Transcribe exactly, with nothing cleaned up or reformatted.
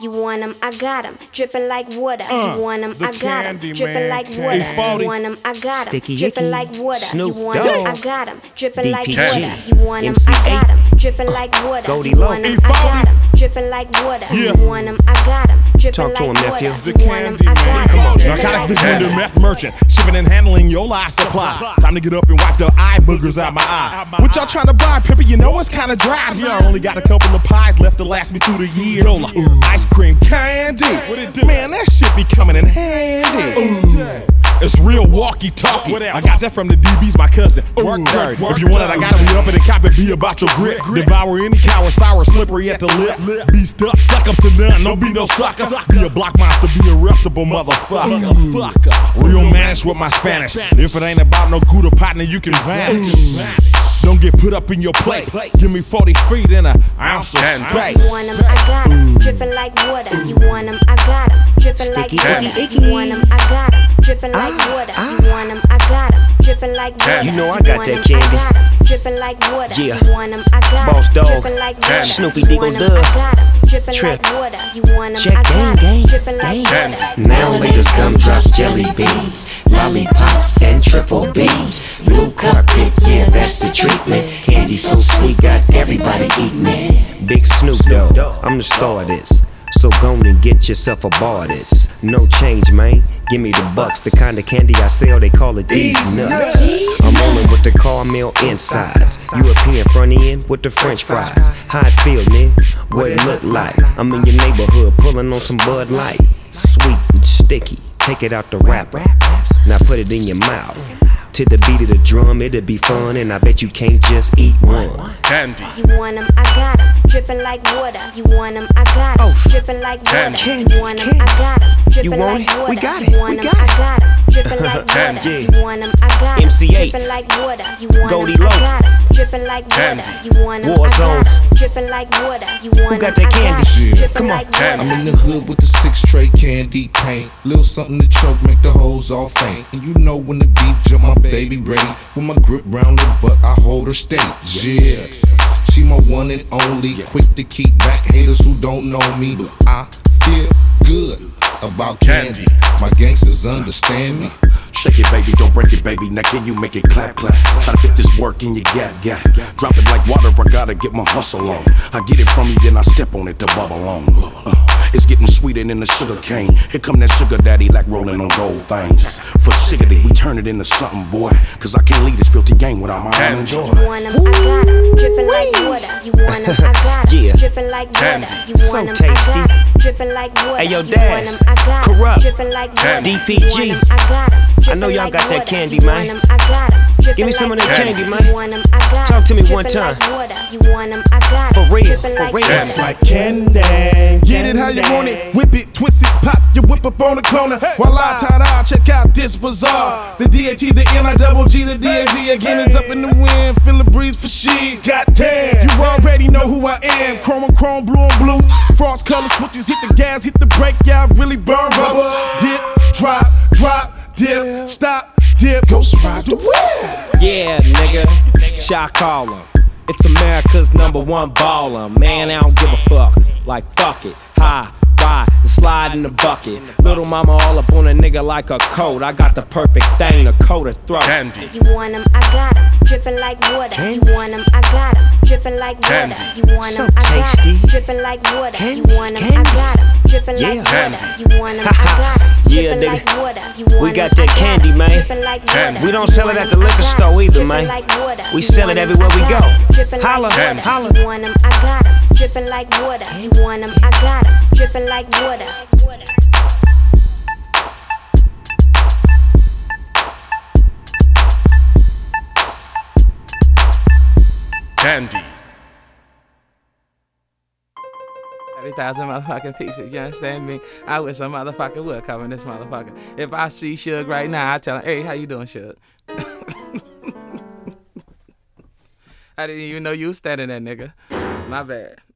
You want 'em, I got 'em, dripping like water. Uh, you want 'em, the I got 'em, candy dripping man, like candy. water. Hey, forty. You want 'em, I got 'em, Sticky dripping Icky, like water. Snoop you want 'em, Dogg, I got 'em, dripping like D P G, water. You want 'em, I M C got 'em, dripping like water. Goldie you Low. want 'em, Hey, I forty. got 'em, dripping like water. Yeah. You want 'em, I got 'em, dripping Talk to like him, water. nephew. The You want 'em, candy I man. got 'em, Come on, dripping narcotic like vendor, water. meth merchant, shipping and handling your life supply. Time to get up and wipe the eye boogers out my eye. What y'all trying to buy, Pippa? You know it's kinda dry here. I only got a couple of pies left to last me through the year. Yola, ice cream candy. Man, that shit be coming in handy. It's real walkie-talkie. I got that from the D B's, my cousin. Work dirt. If you want it, I got it. We up in the cop and be about your grit. Devour any cow sour, slippery at the lip. Be stuck, suck up to none. Don't be no sucker. Be a block monster, be a reputable motherfucker. Fucker. Real manish with my Spanish. If it ain't about no Gouda partner, you can vanish. Don't get put up in your place. Give me forty feet and an ounce of space. You want 'em, I got 'em, dripping like water. You want 'em, I got 'em, dripping like Sticky water. Icky You want 'em, I got 'em, dripping like water. You want 'em, I got 'em, dripping like water. You know I You got want that 'em, candy. I got 'em, dripping like water. Yeah. You want 'em, I got 'em, Boss Dog, dripping like water. Snoopy You Diggle want 'em, Dub, I got 'em, dripping Trip. like water. You want 'em, Check I gang, got 'em, gang, dripping like gang. water. Now laters, gumdrops, jelly beans, lollipops, and triple beams. Blue carpet, yeah, that's the treatment. Candy so sweet, got everybody eating it. Big Snoop Dogg, I'm the star of this. So go and get yourself a bar of this. No change, man. Give me the bucks. The kind of candy I sell, they call it these nuts. I'm rolling with the caramel insides. European front end with the French fries. How it feel, man? What it look like? I'm in your neighborhood pulling on some Bud Light. Sweet and sticky. Take it out the wrapper. Now put it in your mouth. To the beat of the drum, it'll be fun, and I bet you can't just eat one. Candy. You want 'em, I got 'em, dripping like water. You want 'em, I got 'em, dripping like water. Candy, You want 'em, I got 'em, dripping want like it? water. We got You it, want we 'em, got I it. got 'em, dripping like water. Yeah. You want 'em, I got 'em, M C eight. dripping like water. You want 'em, Goldie I Low. got 'em, dripping like water. You want 'em, I Warzone. got 'em, dripping like water. You want 'em, got that I candy? got 'em, Yeah. dripping Come on. like water. I'm in the hood with the six tray candy paint. Little something to choke, make the hoes all faint. And you know when the beef jump, my baby ready. With my grip round her butt, I hold her steady. Yeah, she my one and only. Quick to keep back haters who don't know me. I feel good about candy. My gangsters understand me. Shake it, baby, don't break it, baby. Now can you make it clap, clap? Try to fit this work in your gap, gap. Drop it like water, I gotta get my hustle on. I get it from you, then I step on it to bubble on. Uh, it's getting sweeter than the sugar cane. Here come that sugar daddy like rolling on gold things. For sickity, we turn it into something, boy. Cause I can't lead this filthy game without my own joy. You want 'em, I got 'em, dripping like water. You want 'em, I got 'em, Yeah. dripping like water. You So want 'em, I tasty. got 'em, dripping like water. Hey, yo, You Daz, want 'em, I got 'em, Corrupt, dripping like water. D P You G. want 'em, I got 'em, I know dripping y'all like got that water. candy, You man. want 'em, I got 'em, dripping Give me some of like that water. candy, You man. want 'em, I got 'em, Talk to me one dripping time. like water. You want 'em, I got 'em, For real, dripping for like real. water. It's like candy. Get it how you want it, whip it, twist it, pop your whip up on the corner. While I ta-da, check out this bazaar. The D A T, the N I double G, the D A Z again is up in the wind. Feel the breeze for she's. Goddamn, you already know who I am. Chrome on chrome, blue on blue. Frost color switches, hit the gas, hit the brake, yeah, I really burn rubber. Dip, drop, drop, dip, stop, dip, ghost ride the whip. Yeah, nigga, shot caller. It's America's number one baller. Man, I don't give a fuck. Like, fuck it. High, ride, and slide in the bucket. Little mama all up on a nigga like a coat. I got the perfect thing to coat her throat. Candy. You want 'em, I got 'em, dripping like water. You want 'em, I got 'em, dripping like water. You want 'em, I got 'em, dripping like water. You want 'em, I got 'em, dripping like water. You want 'em, I got 'em, Yeah, dripping nigga. like water. You We want 'em, got that I candy, got 'em, man. dripping like water. We don't You sell it want at 'em, the I liquor got 'em, store either, dripping man. like water. We You sell want it 'em, everywhere I we got go. 'em, dripping Holla, like water. holla. You want 'em, I got 'em, dripping like water. You want 'em, I got 'em, dripping like water. Candy. thirty thousand motherfucking pieces, you understand me? I wish some motherfucker would come in this motherfucker. If I see Suge right now, I tell him, hey, how you doing, Suge? I didn't even know you was standing there, nigga. My bad.